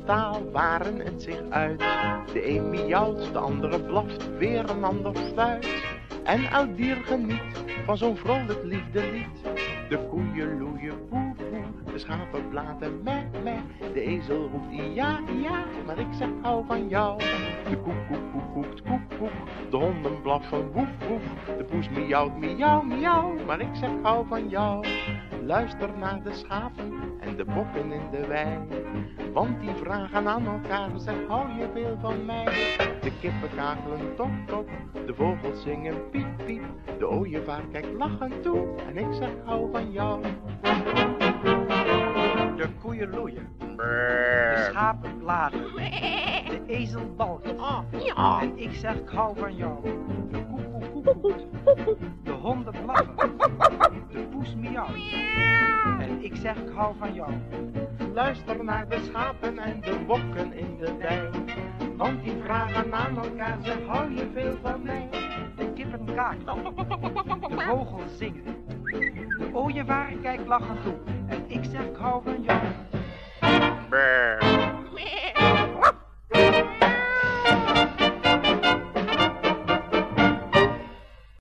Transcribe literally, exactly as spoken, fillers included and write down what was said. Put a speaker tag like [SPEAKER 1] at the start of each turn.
[SPEAKER 1] taal waren het zich uit. De een miauwt, de andere blaft, weer een ander fluit. En elk dier geniet van zo'n vrolijk liefdelied. De koeien loeien boe boe, de schapen blaten meh meh. De ezel roept ja ja, maar ik zeg hou van jou. De koek koek koek koekt koek koek, de honden blaffen woef woef. De poes miauwt miauw miauw, maar ik zeg hou van jou. Luister naar de schapen en de bokken in de wei. Want die vragen aan elkaar, zeg hou je veel van mij. De kippen kakelen tok tok, de vogels zingen piep piep. De ooievaar kijkt lachend toe en ik zeg hou van jou.
[SPEAKER 2] De koeien loeien, de schapen bladen, de ezel balkt en ik zeg ik hou van jou. De koe koe koe koekt, de honden blaffen, de poes miauwt en ik zeg ik hou van jou.
[SPEAKER 1] Luister naar de schapen en de bokken in de wei. Want die vragen aan elkaar, zeg hou je veel van mij.
[SPEAKER 2] De kippen kakelen, de vogels zingen, de ooievaar kijkt lachend toe en ik zeg ik hou van jou.